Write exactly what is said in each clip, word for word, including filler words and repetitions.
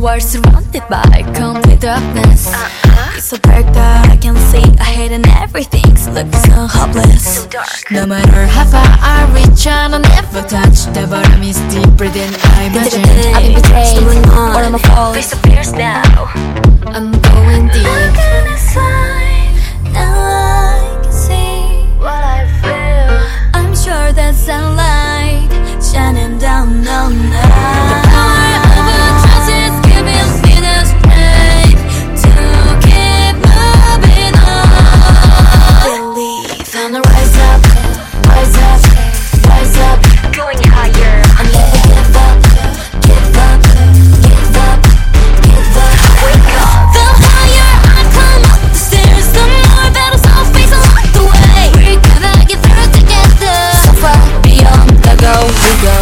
world surrounded by complete darkness. uh-huh. It's so dark that I can see ahead and everything's looking so hopeless. So dark. No matter how far I reach, I don't ever touch. The bottom is deeper than I imagined. I've been betrayed, what am I fault? Face the fears now. I'm going deep. Look at the sign, now I can see what I feel. I'm sure that sunlight shining down on us. The power of a trust is giving me the strength to keep moving on. Believe. Gonna rise up, rise up, rise up, going higher. I'm never give up, give up, give up, give up. Wake up. The higher I climb up the stairs, the more battles I'll face along the way. We're gonna get through together. So far beyond the goal we go.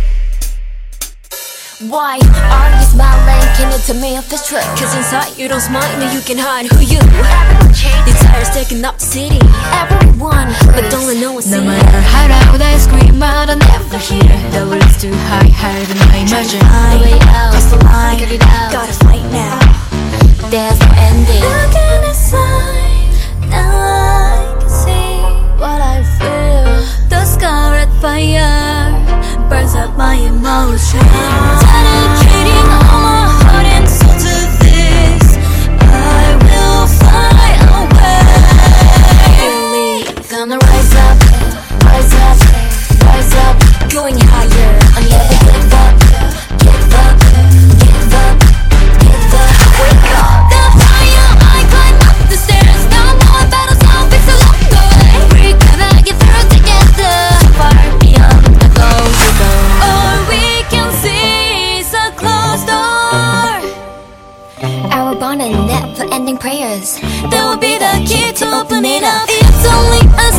Why are you smiling? Can you tell me if it's true? Cause inside you don't smile, no you can hide who you. Desire's taking up the city, everyone, but don't let no one see. No matter how loud I scream out, I'll never hear. The world's too high, higher than I imagine. The way out, cross the line, figure it out. Gotta fight now, there's no ending. Look at the sign, now I can see what I feel. The scarlet fire burns up my emotions. Dedicating all my heart and soul to this, I will fly away. Gonna rise up, rise up, rise up, going higher. I'll never give up, give up, give up, give up. Wake up. The higher I climb up the stairs, the more battles I'll face along the way. We're gonna get through together, far beyond the goal we go. All we can see is a closed door. Our bond and never-ending prayers, that will be the key to open it up. It's only a